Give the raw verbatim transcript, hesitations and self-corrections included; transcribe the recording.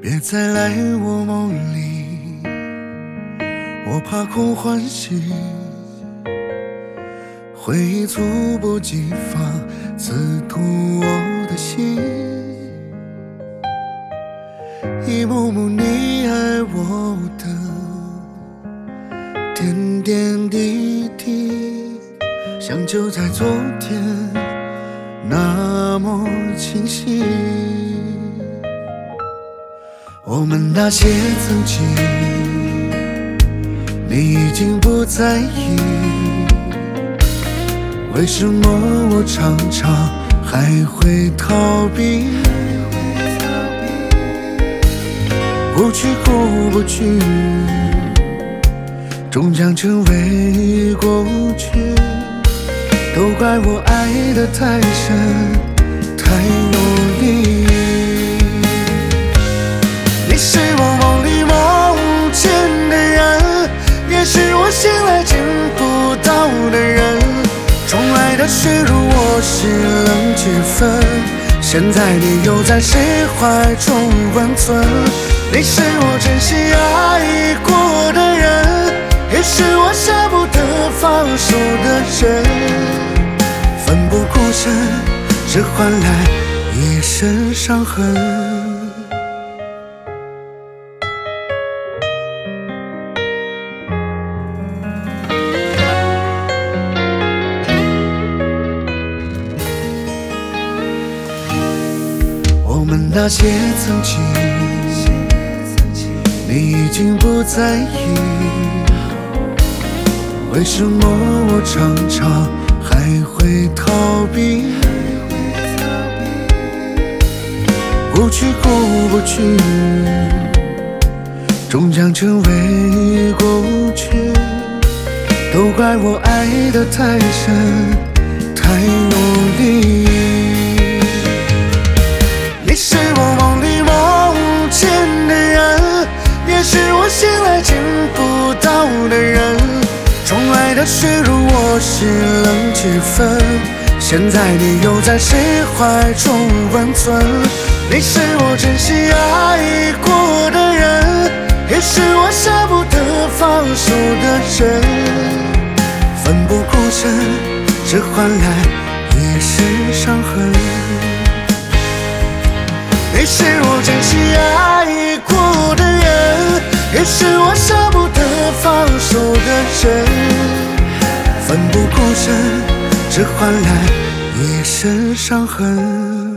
别再来我梦里，我怕空欢喜，回忆猝不及防刺痛我的心，一幕幕你爱我的点点滴滴，像就在昨天那么清晰。我们那些曾经，你已经不在意，为什么我常常还会逃避？不去过不去，终将成为过去。都怪我爱得太深太用力，你是我梦里梦见的人，也是我醒来见不到的人。重来的是如我是冷几分，现在你又在谁怀中温存？你是我真心爱过的人，也是我舍不得放手的人。奋不顾身，只换来一身伤痕。我们那些曾经，你已经不在意，为什么我常常还会逃避？不去过不去，终将成为过去。都怪我爱得太深太用力，你是我梦里梦见的人，也是我醒来见不到的人。重来的是如我是冷几分，现在你又在谁怀中温存？你是我真心爱过的人，也是我舍不得放手的人。奋不顾身，只换来一身伤痕。你是我真心爱过的人，也是我舍不得放手的人。奋不顾身，只换来一身伤痕。